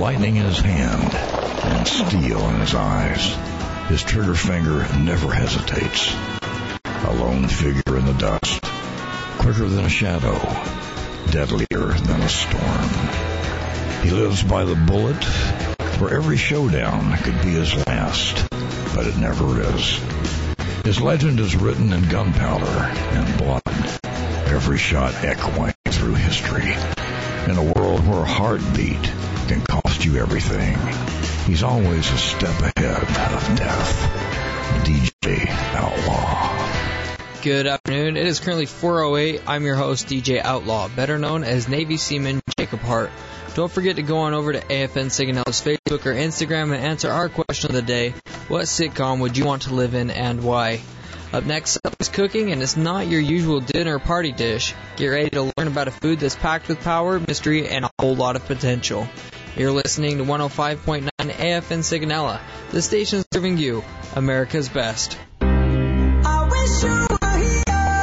lightning in his hand and steel in his eyes. His trigger finger never hesitates. A lone figure in the dust, quicker than a shadow, deadlier than a storm. He lives by the bullet, where every showdown could be his last, but it never is. His legend is written in gunpowder and blood, every shot echoing through history. In a world where a heartbeat can cost you everything, he's always a step ahead of death. DJ Outlaw. Good afternoon. It is currently 4:08. I'm your host, DJ Outlaw, better known as Navy Seaman Jacob Hart. Don't forget to go on over to AFN Signal's Facebook or Instagram and answer our question of the day. What sitcom would you want to live in and why? Up next up is cooking, and it's not your usual dinner or party dish. Get ready to learn about a food that's packed with power, mystery, and a whole lot of potential. You're listening to 105.9 AFN Signala, the station serving you America's best. I wish you were here.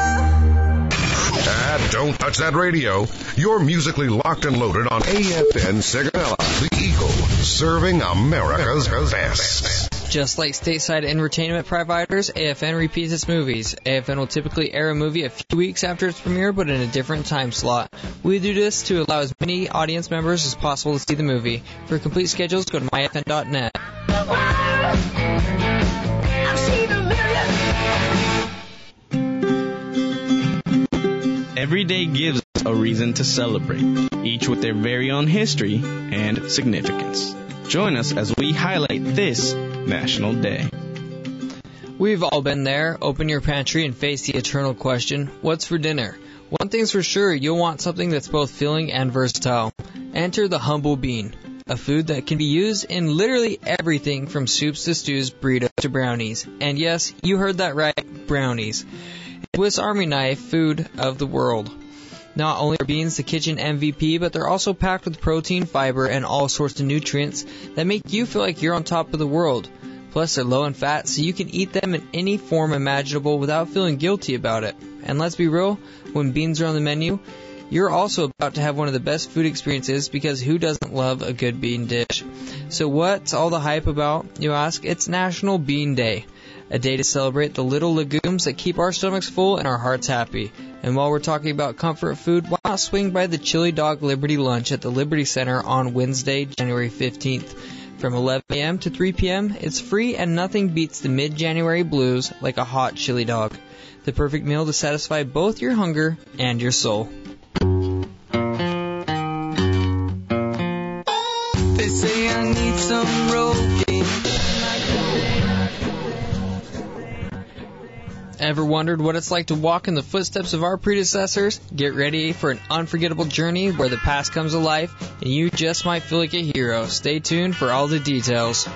Don't touch that radio. You're musically locked and loaded on AFN Signala, the Eagle, serving America's best. Just like stateside entertainment providers, AFN repeats its movies. AFN will typically air a movie a few weeks after its premiere, but in a different time slot. We do this to allow as many audience members as possible to see the movie. For complete schedules, go to myfn.net. I've seen a million. Every day gives us a reason to celebrate, each with their very own history and significance. Join us as we highlight this National Day. We've all been there. Open your pantry and face the eternal question, what's for dinner? One thing's for sure, you'll want something that's both filling and versatile. Enter the humble bean, a food that can be used in literally everything from soups to stews, burritos to brownies. And yes, you heard that right, brownies. Swiss Army knife food of the world. Not only are beans the kitchen MVP, but they're also packed with protein, fiber, and all sorts of nutrients that make you feel like you're on top of the world. Plus, they're low in fat, so you can eat them in any form imaginable without feeling guilty about it. And let's be real, when beans are on the menu, you're also about to have one of the best food experiences, because who doesn't love a good bean dish? So what's all the hype about, you ask? It's National Bean Day. A day to celebrate the little legumes that keep our stomachs full and our hearts happy. And while we're talking about comfort food, why not swing by the Chili Dog Liberty Lunch at the Liberty Center on Wednesday, January 15th. From 11 a.m. to 3 p.m., it's free, and nothing beats the mid-January blues like a hot chili dog. The perfect meal to satisfy both your hunger and your soul. They say I need some road game. Ever wondered what it's like to walk in the footsteps of our predecessors? Get ready for an unforgettable journey where the past comes alive and you just might feel like a hero. Stay tuned for all the details.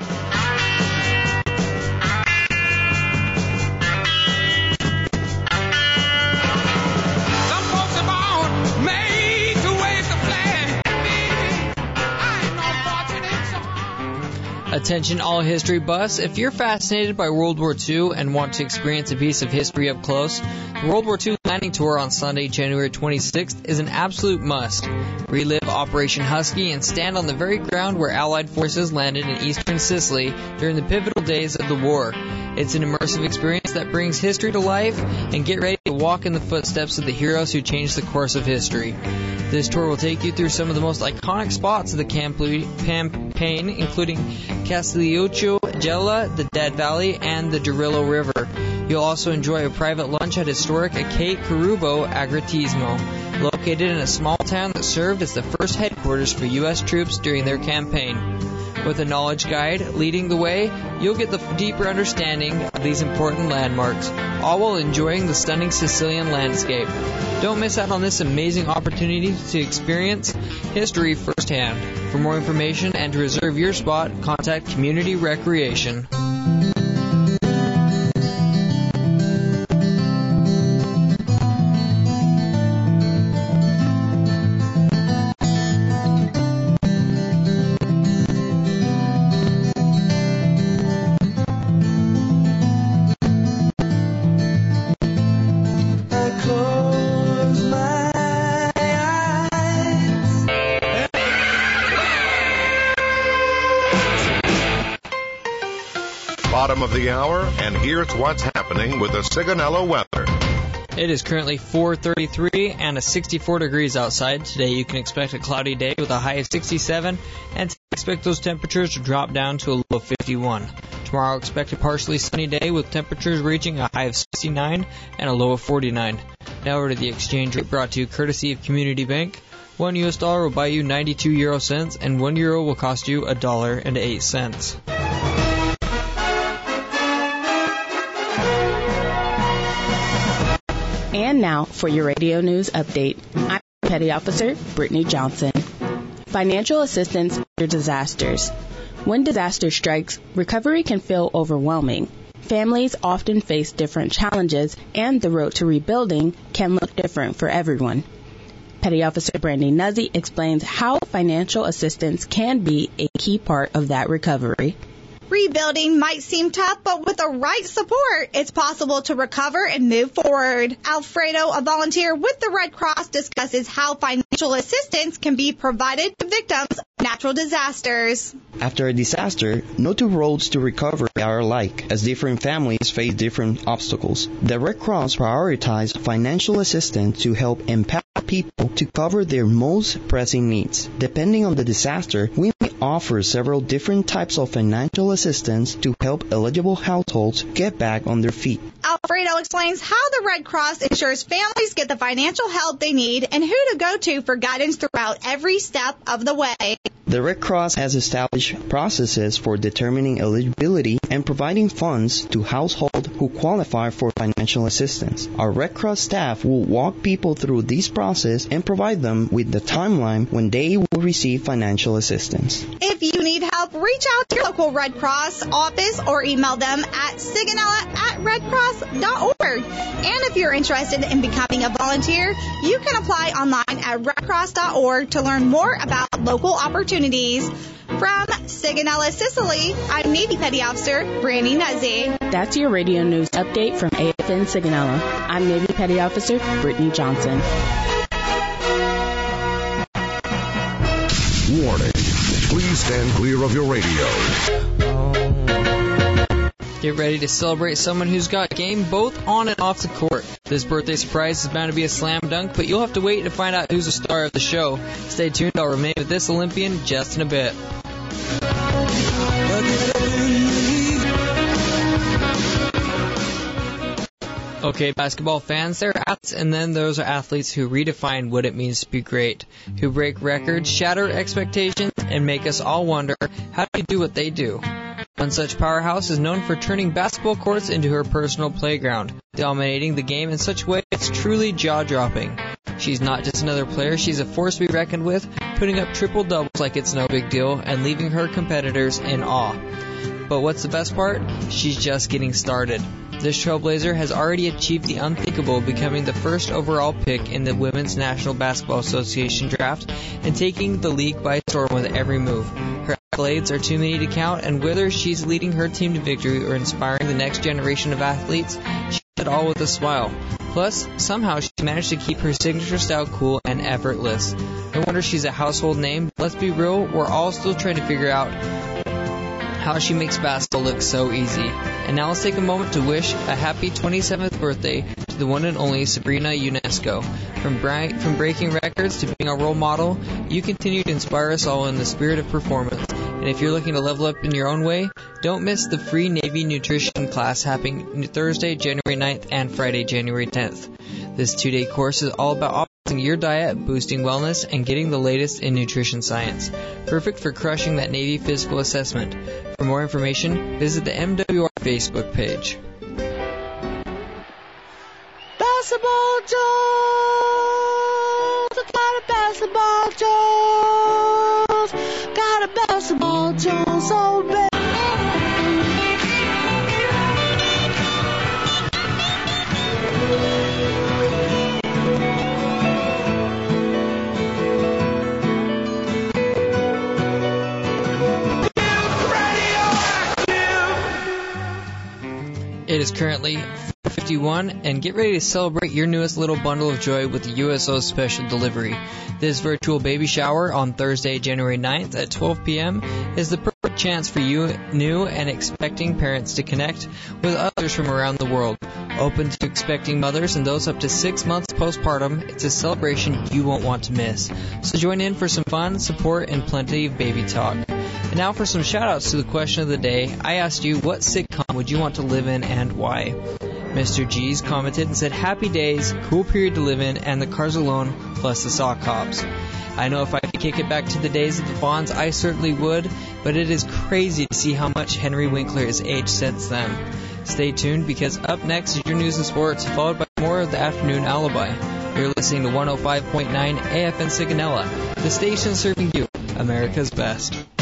Attention all history buffs, if you're fascinated by World War II and want to experience a piece of history up close, the World War II landing tour on Sunday, January 26th is an absolute must. Relive Operation Husky and stand on the very ground where Allied forces landed in eastern Sicily during the pivotal days of the war. It's an immersive experience that brings history to life, and get ready to walk in the footsteps of the heroes who changed the course of history. This tour will take you through some of the most iconic spots of the campaign, including Castigliocho Gela, the Dead Valley, and the Dorillo River. You'll also enjoy a private lunch at historic Cape Carubo Agriturismo, located in a small town that served as the first headquarters for U.S. troops during their campaign. With a knowledge guide leading the way, you'll get the deeper understanding of these important landmarks, all while enjoying the stunning Sicilian landscape. Don't miss out on this amazing opportunity to experience history firsthand. For more information and to reserve your spot, contact Community Recreation. bottom of the hour, and here's what's happening with the Sigonella weather. It is currently 4:33 and 64 degrees outside. Today you can expect a cloudy day with a high of 67 and expect those temperatures to drop down to a low of 51. Tomorrow expect a partially sunny day with temperatures reaching a high of 69 and a low of 49. Now over to the exchange rate brought to you courtesy of Community Bank. $1 US will buy you 92 euro cents and €1 will cost you $1.08. And now for your radio news update. I'm Petty Officer Brittany Johnson. Financial assistance after disasters. When disaster strikes, recovery can feel overwhelming. Families often face different challenges, and the road to rebuilding can look different for everyone. Petty Officer Brandy Nuzzi explains how financial assistance can be a key part of that recovery. Rebuilding might seem tough, but with the right support, it's possible to recover and move forward. Alfredo, a volunteer with the Red Cross, discusses how financial assistance can be provided to victims of natural disasters. After a disaster, no two roads to recovery are alike, as different families face different obstacles. The Red Cross prioritizes financial assistance to help empower people to cover their most pressing needs. Depending on the disaster, we may offer several different types of financial assistance to help eligible households get back on their feet. Alfredo explains how the Red Cross ensures families get the financial help they need and who to go to for guidance throughout every step of the way. The Red Cross has established processes for determining eligibility and providing funds to households who qualify for financial assistance. Our Red Cross staff will walk people through this process and provide them with the timeline when they will receive financial assistance. If you need help, reach out to your local Red Cross office or email them at sigonella@redcross.org. And if you're interested in becoming a volunteer, you can apply online at redcross.org to learn more about local opportunities. From Sigonella, Sicily, I'm Navy Petty Officer Brandy Nuzzi. That's your radio news update from AFN Sigonella. I'm Navy Petty Officer Brittany Johnson. Warning. Please stand clear of your radio. Get ready to celebrate someone who's got game both on and off the court. This birthday surprise is bound to be a slam dunk, but you'll have to wait to find out who's the star of the show. Stay tuned, I'll remain with this Olympian just in a bit. Okay, basketball fans, there are athletes, and then those are athletes who redefine what it means to be great, who break records, shatter expectations, and make us all wonder, how do you do what they do? One such powerhouse is known for turning basketball courts into her personal playground, dominating the game in such a way it's truly jaw-dropping. She's not just another player, she's a force to be reckoned with, putting up triple-doubles like it's no big deal, and leaving her competitors in awe. But what's the best part? She's just getting started. This trailblazer has already achieved the unthinkable, becoming the first overall pick in the Women's National Basketball Association draft and taking the league by storm with every move. Her accolades are too many to count, and whether she's leading her team to victory or inspiring the next generation of athletes, she does it all with a smile. Plus, somehow she managed to keep her signature style cool and effortless. No wonder she's a household name. Let's be real, we're all still trying to figure out how she makes basketball look so easy. And now let's take a moment to wish a happy 27th birthday to the one and only Sabrina Ionesco. From breaking records to being a role model, you continue to inspire us all in the spirit of performance. And if you're looking to level up in your own way, don't miss the free Navy nutrition class happening Thursday, January 9th and Friday, January 10th. This 2-day course is all about optimizing your diet, boosting wellness, and getting the latest in nutrition science. Perfect for crushing that Navy physical assessment. For more information, visit the MWR Facebook page. Basketball Jones, I got a basketball Jones, got a basketball Jones so bad. It is currently 4:51, and get ready to celebrate your newest little bundle of joy with the USO Special Delivery. This virtual baby shower on Thursday, January 9th at 12 p.m. is the perfect chance for you new and expecting parents to connect with others from around the world. Open to expecting mothers and those up to 6 months postpartum, it's a celebration you won't want to miss. So join in for some fun, support, and plenty of baby talk. And now for some shout-outs to the question of the day. I asked you, what sitcom would you want to live in and why? Mr. G's commented and said, Happy Days, cool period to live in, and the Cars Alone, plus the Sock Hops. I know if I could kick it back to the days of the Fonz, I certainly would, but it is crazy to see how much Henry Winkler has aged since then. Stay tuned, because up next is your news and sports, followed by more of the Afternoon Alibi. You're listening to 105.9 AFN Sigonella, the station serving you America's best.